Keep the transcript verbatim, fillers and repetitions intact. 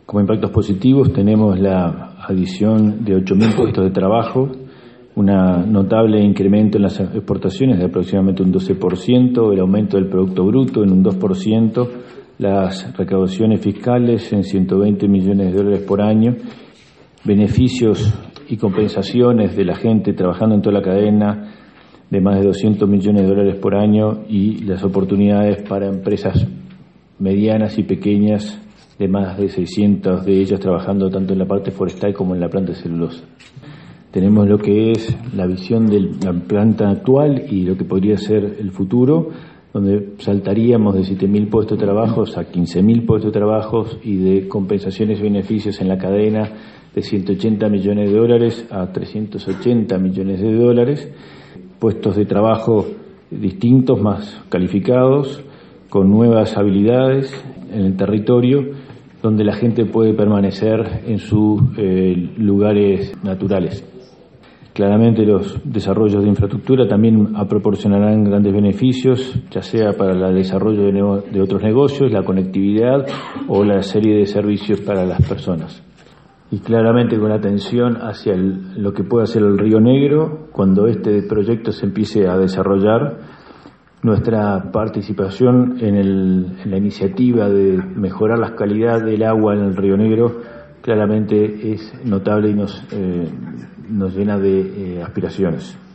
Como impactos positivos tenemos la adición de ocho mil puestos de trabajo, un notable incremento en las exportaciones de aproximadamente un doce por ciento, el aumento del Producto Bruto en un dos por ciento, las recaudaciones fiscales en ciento veinte millones de dólares por año, beneficios y compensaciones de la gente trabajando en toda la cadena de más de doscientos millones de dólares por año y las oportunidades para empresas medianas y pequeñas de más de seiscientas de ellas trabajando tanto en la parte forestal como en la planta de celulosa. Tenemos lo que es la visión de la planta actual y lo que podría ser el futuro, donde saltaríamos de siete mil puestos de trabajo a quince mil puestos de trabajo y de compensaciones y beneficios en la cadena de ciento ochenta millones de dólares a trescientos ochenta millones de dólares, puestos de trabajo distintos, más calificados, con nuevas habilidades en el territorio, donde la gente puede permanecer en sus eh, lugares naturales. Claramente los desarrollos de infraestructura también proporcionarán grandes beneficios, ya sea para el desarrollo de, nego- de otros negocios, la conectividad o la serie de servicios para las personas. Y claramente con atención hacia el, lo que puede hacer el Río Negro cuando este proyecto se empiece a desarrollar. Nuestra participación en, el, en la iniciativa de mejorar la calidad del agua en el Río Negro claramente es notable y nos, eh, nos llena de eh, aspiraciones.